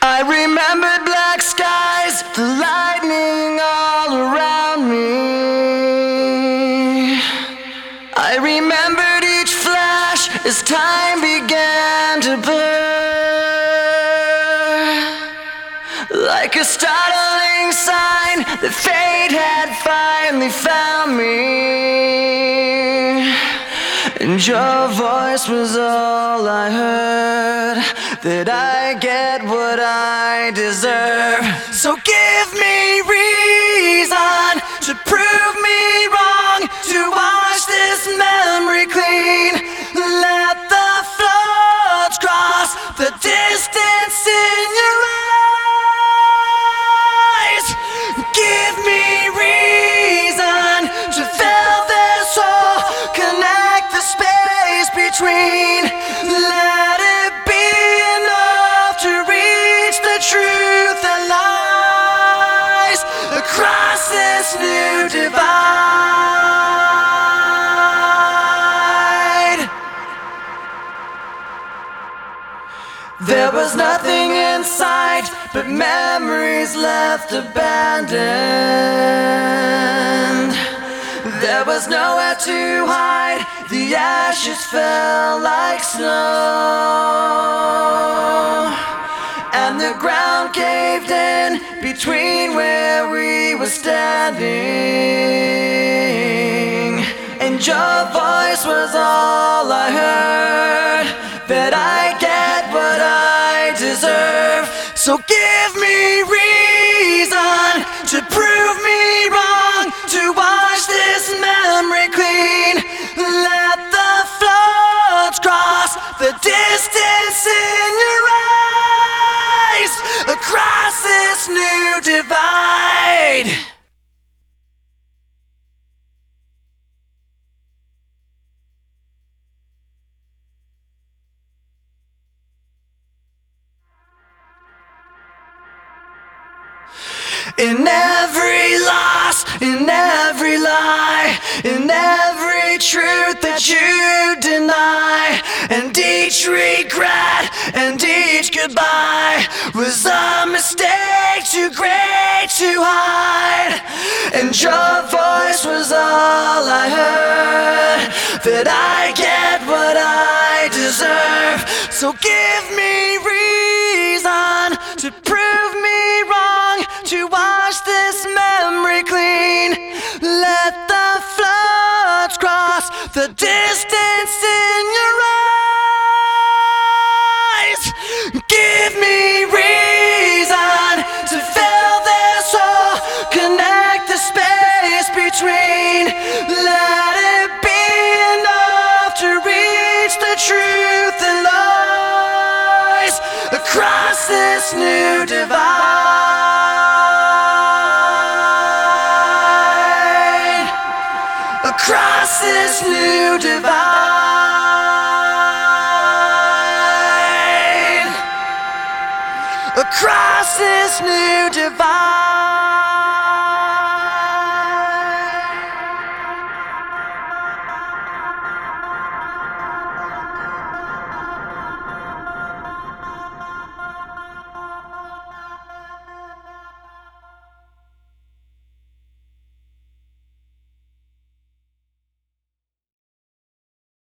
I remembered black skies, the lightning all around me. I remembered each flash as time began to blur, like a startling sign that fate had finally found me. And your voice was all I heard, that I get what I deserve. So give me reason to prove me wrong, to wash this memory clean. Let the floods cross the distance in your eyes. Give me reason to fill this hole, connect the space between. Let it be enough to reach the truth that lies across this new divide. There was nothing in sight but memories left abandoned. There was nowhere to hide, the ashes fell like snow, and the ground caved in between where we were standing. And your voice was all I heard, that I get what I deserve. So give me reason to prove me wrong, to wash this memory clean. Let the floods cross the distance in your eyes across this new divide. In every loss, in every lie, in every truth that you deny, and each regret and each goodbye was a mistake too great to hide. And your voice was all I heard, that I get what I deserve. So give me reason to prove me wrong, to wash this memory clean. Let the floods cross the distance in your eyes. Give me reason to fill this hole, connect the space between. Let it be enough to reach the truth that lies across this new divide. Across this new divide. Across this new divide.